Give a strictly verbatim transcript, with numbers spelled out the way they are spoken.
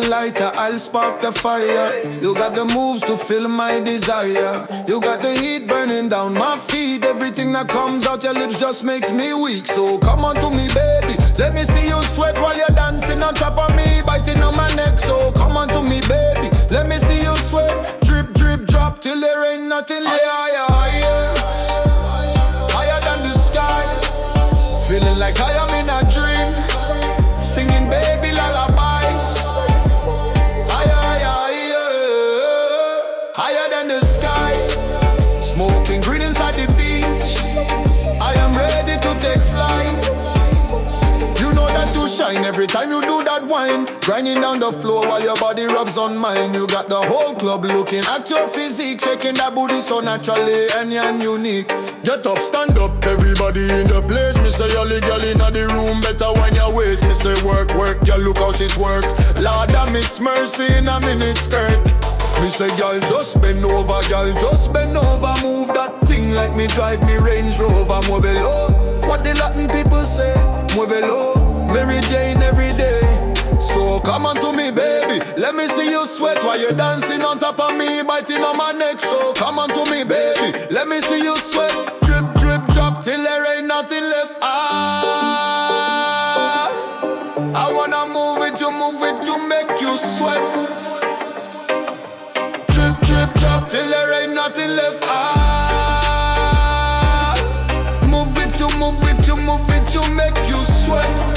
lighter, I'll spark the fire. You got the moves to fill my desire. You got the heat burning down my feet. Everything that comes out your lips just makes me weak. So come on to me, baby, let me see you sweat while you're dancing on top of me, biting on my neck. So come on to me, baby, let me see you sweat. Drip, drip, drop till there ain't nothing left. Higher, higher, higher than the sky. Feeling like I am in a dream, singing baby lullabies. Higher, higher, higher, higher than the sky. Smoking green inside the beach. I am ready to take flight. You know that you shine every time you do that wine. Grinding down the floor while your body rubs on mine. You got the whole club looking at your physique, shaking that booty so naturally and you're unique. Get up, stand up, everybody in the place. Me say you're legal in the room, better when your waist. Me say work, work, girl, look how she's work. Lord, I miss mercy in a mini skirt. Me say, girl, just bend over, girl, just bend over. Move that thing like me drive me Range Rover. Move it low, what the Latin people say. Move it low, Mary Jane every day. So come on to me, baby, let me see you sweat while you're dancing on top of me, biting on my neck. So come on to me, baby, let me see you sweat. Drip, drip, drop till there ain't nothing left. Ah, I wanna move it, you move it, to make you sweat. Drip, drip, drop till there ain't nothing left. Ah, move it, you move it, you move it, you make you sweat.